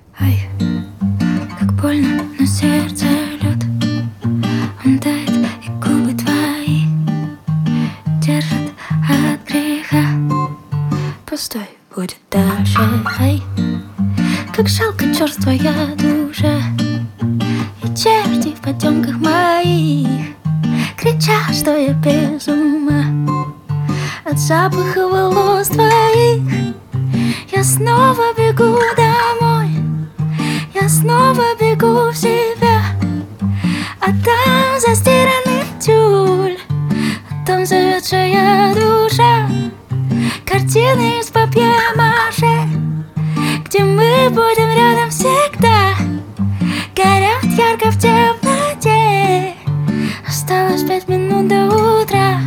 Ай, как больно, но сердце лед. Он тает, и губы твои держат от греха. Пустой будет дальше. Ай, как жалко, черствая душа. И черти в потемках моих кричат, что я без ума от запаха волос твоих. Я снова бегу домой, я снова бегу в себя. А там застиранный тюль, а там завядшая душа. Картины из папье-маше, где мы будем рядом всегда. Горят ярко в темноте. Осталось 5 минут до утра.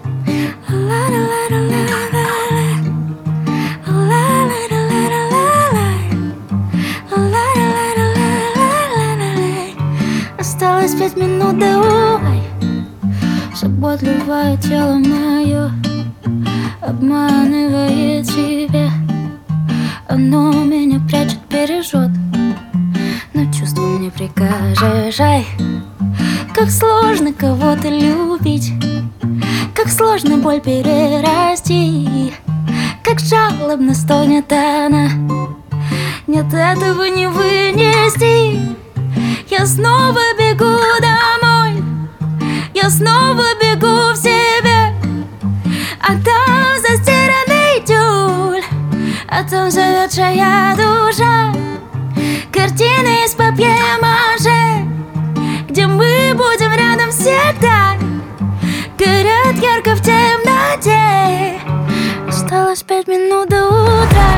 Осталось 5 минут до утра. Заботливое тело мое обманывает себя. Оно меня прячет, бережет, но чувством не прикажешь. Ай, как сложно кого-то любить, как сложно боль перерасти, как жалобно стонет она. Нет, этого не вынести. Я снова бегу домой, я снова бегу в себя. А там застиранный тюль, а там завядшая душа. Картины из папье-маше, где мы будем рядом всегда. Горят ярко в темноте. Осталось 5 минут до утра.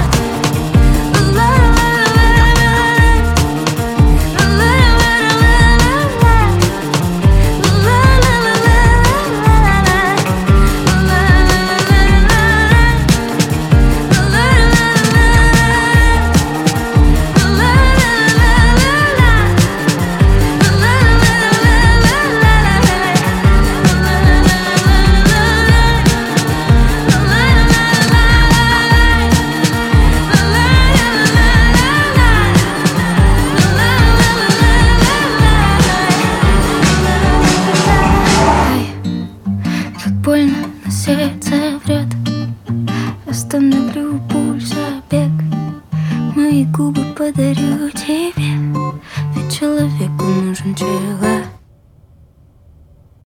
Больно, на сердце врет. Остановлю пульса бег. Мои губы подарю тебе, ведь человеку нужен человек.